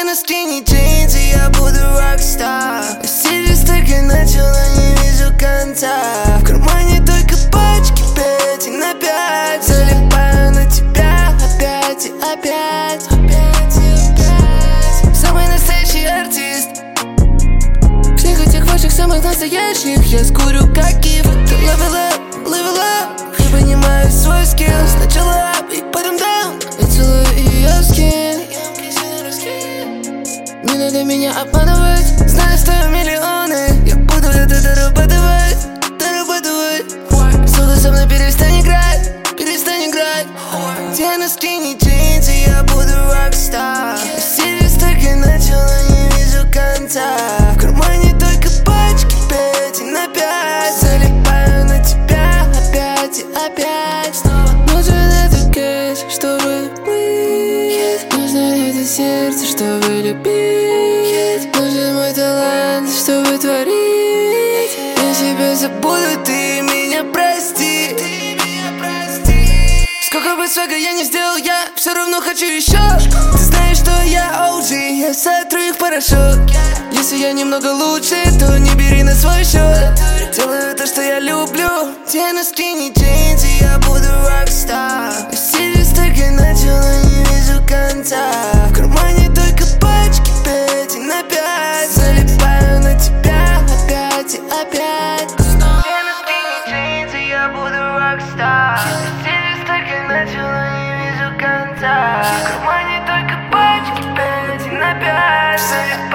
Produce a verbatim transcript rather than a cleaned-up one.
на скине джинсы, я буду рокстар. Сидишь так и начала, не вижу конца. В кармане только пачки пять и на пять. Залипаю на тебя опять и опять, опять и опять. Самый настоящий артист. Всех этих ваших самых настоящих я скурю как киф. Ты level up, level up. Я понимаю свой скилл. Сначала up и потом down. Я целую ее скин. Не надо меня обманывать. Знаю, стою миллионы. Я буду это дорабатывать, дорабатывать. Сука, со мной перестань играть, перестань играть. Где на скине джинсы, я буду рокстар. Сидишь так и начала, не вижу конца. В кармане только пачки пять и на пять. Залипаю на тебя опять и опять. Нужен этот кэш, чтобы быть. Нужно это сердце, чтобы любить. Нужен мой талант, чтобы творить. Я тебя забуду, ты меня прости. Сколько бы свега я не сделал, я все равно хочу еще. Ты знаешь, что я о джи, я сотру их в порошок. Если я немного лучше, то не бери на свой счет. Делаю то, что я люблю. Где на скине джинсы, я буду рокстар. Сидишь так и начала, не вижу конца. В кармане только пачки пять и на пять. Залипаю на тебя опять и опять. Где на скине джинсы, я буду рокстар. Сидишь так и начала, не вижу конца. В кармане только пачки пять и на пять.